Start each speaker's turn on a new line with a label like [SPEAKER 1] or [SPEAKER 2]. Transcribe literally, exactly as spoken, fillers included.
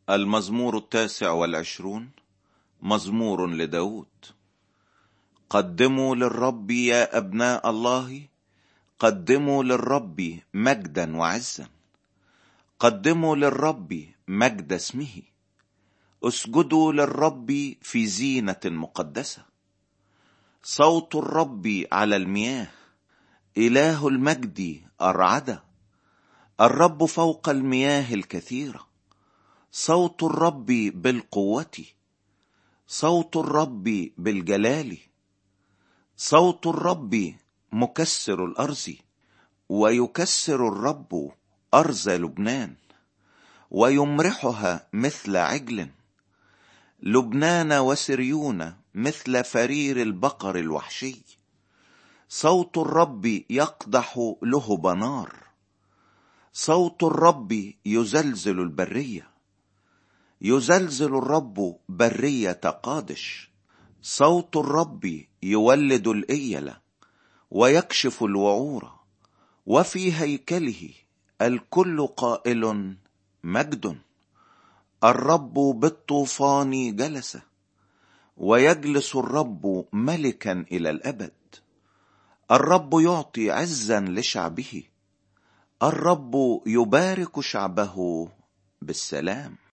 [SPEAKER 1] المزمور التاسع والعشرون، مزمور لداود. قدموا للرب يا أبناء الله، قدموا للرب مجدا وعزا، قدموا للرب مجد اسمه، اسجدوا للرب في زينة مقدسة. صوت الرب على المياه، إله المجد أرعد، الرب فوق المياه الكثيرة. صوت الرب بالقوة، صوت الرب بالجلال، صوت الرب مكسر الأرز، ويكسر الرب أرز لبنان ويمرحها مثل عجل. لبنان وسريون مثل فرير البقر الوحشي. صوت الرب يقدح لهب نار، صوت الرب يزلزل البرية. يزلزل الرب برية قادش. صوت الرب يولد الإيلة ويكشف الوعور، وفي هيكله الكل قائل مجد. الرب بالطوفان جلس، ويجلس الرب ملكا إلى الأبد. الرب يعطي عزا لشعبه، الرب يبارك شعبه بالسلام.